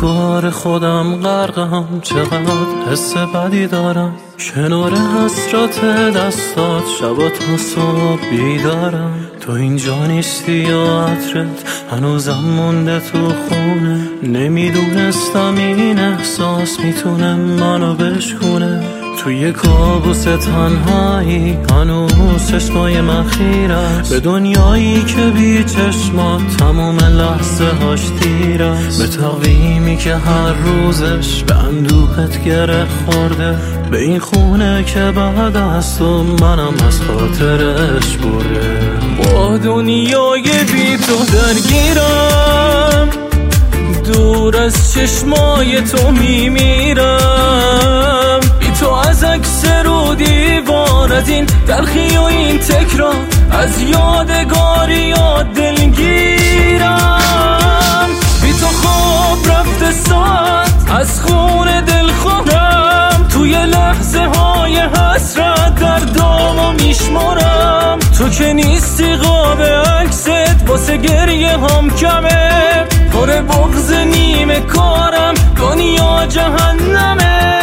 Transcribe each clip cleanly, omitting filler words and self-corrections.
افکار خودم غرقم، چقدر حس بدی دارم، کنار حسرت دستات شبا تا صبح بیدارم. تو اینجا نیستی یا عطرت هنوزم مونده تو خونه، نمیدونستم این احساس میتونه منو بشکونه. توی کابوس تنهایی هنوز چشمای من خیره به دنیایی که بی چشمات تموم لحظه هاش تیره، به تقویمی که هر روزش به اندوهت گره خورده، به این خونه که بعد از تو منم از خاطرش برده. با دنیای بی تو درگیرم، دور از چشمای تو میمیرم، بی تو از عکس رو دیوار، از این تلخی و این تکرار، از یادگاری یاد دلگیرم. بی تو خواب رفته ساعت از خون دل خورم، توی لحظه های حسرت دردامو میشمارم. تو که نیستی قاب عکست واسه گریه هم کمه، پر بغض نیمه کارم دنیا جهنمه.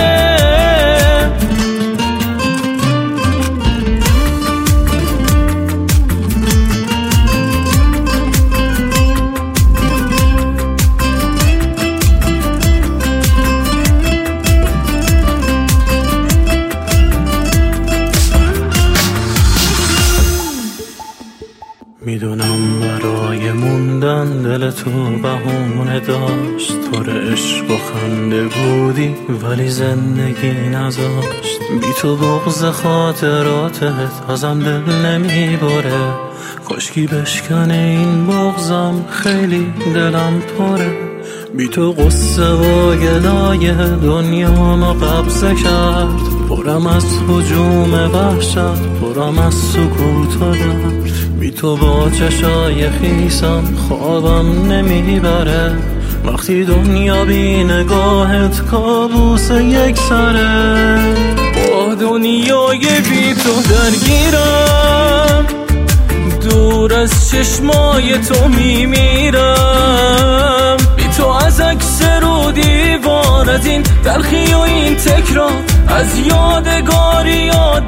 میدونم برای موندن دل تو بهونه داشت، پر عشق و خنده بودی ولی زندگی نذاشت. بی تو بغض خاطراتت ازم دل نمیبره، کاشکی بشکنه این بغضم خیلی دلم پره. بی تو قصه و گلای دنیامو قبضه کرد، پرم از هجوم وحشت، پرم از سکوت و درد. بی تو با چشای خیسم خوابم نمیبره، وقتی دنیا بی نگاهت کابوس یک سره. با دنیای بی تو درگیرم، دور از چشمای تو میمیرم، بی تو از عکس رو دیوار، از این تلخی و این تکرار، از یادگاری یاد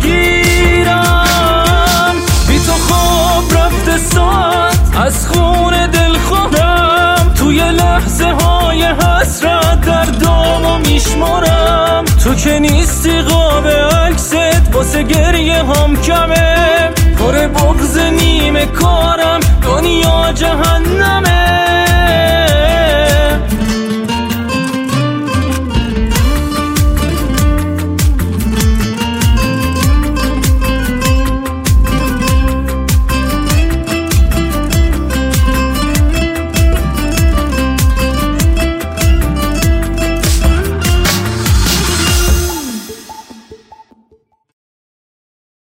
دلگیرم. بی تو خواب رفته ساعت از خون دل خورم، توی لحظه های حسرت دردامو میشمارم. تو که نیستی قاب عکست واسه گریه هم کمه، پر بغض نیمه کارم دنیا جهنمه.